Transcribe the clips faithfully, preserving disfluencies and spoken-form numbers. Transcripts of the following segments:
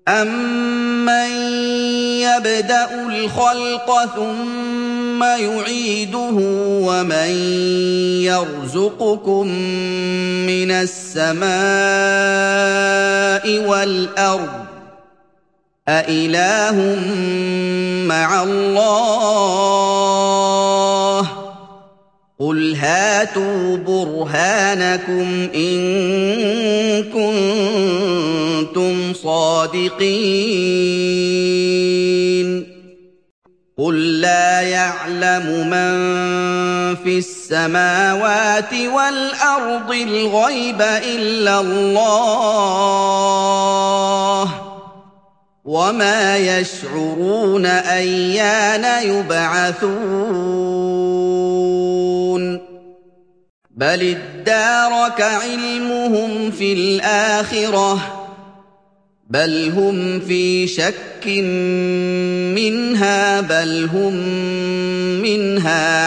أَمَّن يَبْدَأُ الْخَلْقَ ثُمَّ يُعِيدُهُ وَمَن يَرْزُقُكُم مِّنَ السَّمَاءِ وَالْأَرْضِ أَإِلَٰهٌ مَّعَ اللَّهِ ۚ قُلْ هَاتُوا بُرْهَانَكُمْ إِن كُنتُمْ صَادِقِينَ قُل لَّا يَعْلَمُ مَن فِي السَّمَاوَاتِ وَالْأَرْضِ الْغَيْبَ إِلَّا اللَّهُ ۚ وَمَا يَشْعُرُونَ أَيَّانَ يُبْعَثُونَ بَلِ ادَّارَكَ عِلْمُهُمْ فِي الْآخِرَةِ ۚ بَلْ هُمْ فِي شَكٍّ مِّنْهَا بَلْ هُم مِّنْهَا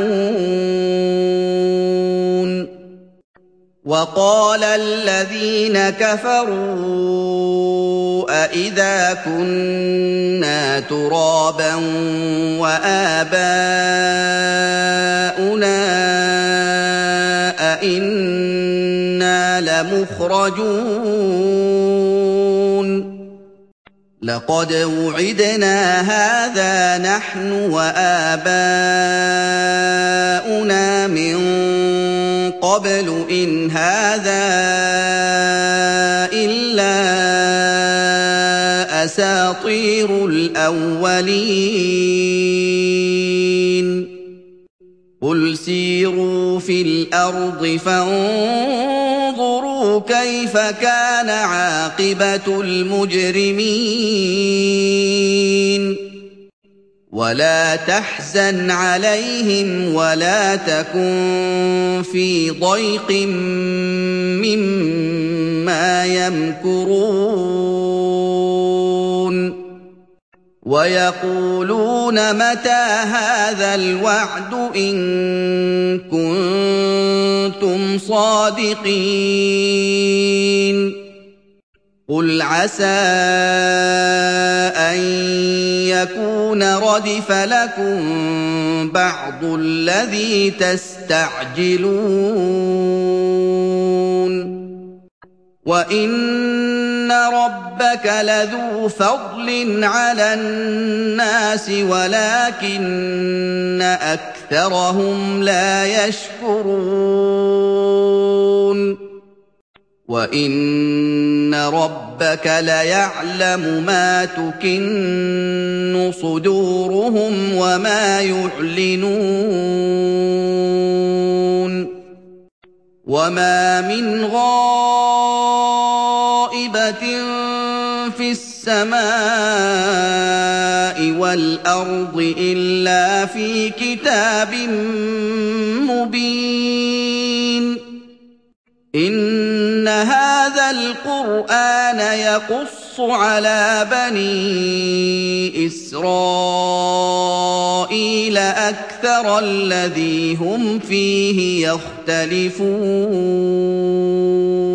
عَمُونَ وَقَالَ الَّذِينَ كَفَرُوا أَإِذَا كُنَّا تُرَابًا وَآبَاؤُنَا أَإِنَّا لَمُخْرَجُونَ لَقَدْ وُعِدْنَا هَٰذَا نَحْنُ وَآبَاؤُنَا مِن قَبْلُ إِنْ هَٰذَا إِلَّا أَسَاطِيرُ الْأَوَّلِينَ قُلْ سِيرُوا فِي الْأَرْضِ فَانظُرُوا كَيْفَ كَانَ عَاقِبَةُ الْمُجْرِمِينَ وَلَا تَحْزَنْ عَلَيْهِمْ وَلَا تَكُن فِي ضَيْقٍ مِّمَّا يَمْكُرُونَ وَيَقُولُونَ مَتَىٰ هَٰذَا الْوَعْدُ إِن كُنتُمْ صَادِقِينَ قُلْ عَسَىٰ أَن يَكُونَ رَدِفَ لَكُم بَعْضُ الَّذِي تَسْتَعْجِلُونَ وَإِنَّ رَبَّكَ لَذُو فَضْلٍ عَلَى النَّاسِ وَلَٰكِنَّ أَكْثَرَهُمْ لَا يَشْكُرُونَ وَإِنَّ رَبَّكَ لَيَعْلَمُ مَا تُكِنُّ صُدُورُهُمْ وَمَا يُعْلِنُونَ وَمَا مِنْ غَائِبَةٍ فِي السَّمَاءِ وَالْأَرْضِ إِلَّا فِي كِتَابٍ مُّبِينٍ إِنَّ هَٰذَا الْقُرْآنَ يَقُصُّ عَلَىٰ بَنِي إِسْرَائِيلَ أَكْثَرَ الَّذِي هُمْ فِيهِ يَخْتَلِفُونَ